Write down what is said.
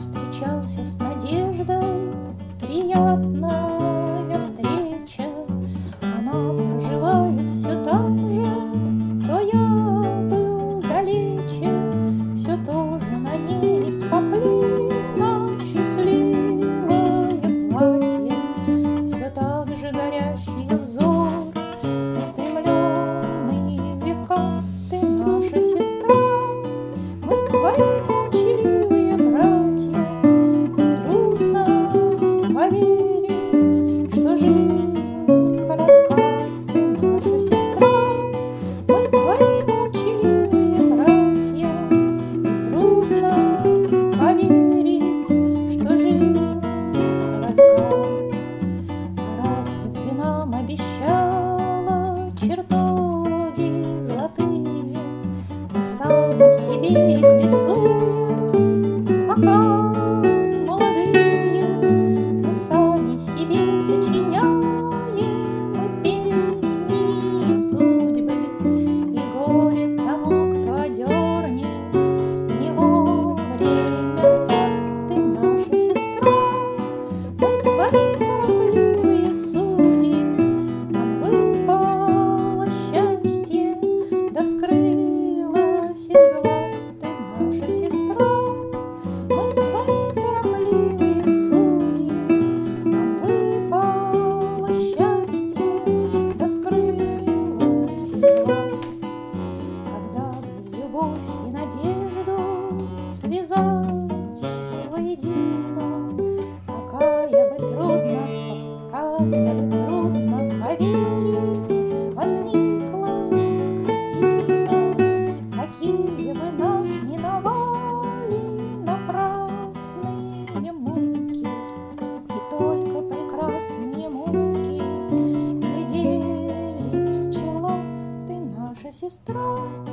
встречался с надеждой, приятная встреча. Она проживает все там же, кто я был далече. Все тоже на ней из поплина счастливое платье. Все так же горящий взор, устремленный в века. Ты наша сестра, мы твои молчаливые братья. И трудно поверить, что жизнь коротка. Ты наша сестра, мы твои молчаливые братья. И трудно поверить, что жизнь коротка. А разве ты нам обещала чертоги золотые? Мы сами себе их рисуем, пока молодые. Мы сами себе сочиняем и песни, и судьбы, и горе тому, кто одернет не вовремя нас. Ты наша сестра, мы твои торопливые судьи. Нам выпало счастье, да скрылось из глаз. Ты наша сестра, мы твои торопливые судьи. Нам выпало счастье, да скрылось из глаз. Когда бы любовь и надежду связать воедино, какая бы трудно поверить, возникла картина. Какие бы нас миновали напрасные муки, и только прекрасные муки глядели с чела. Ты наша сестра,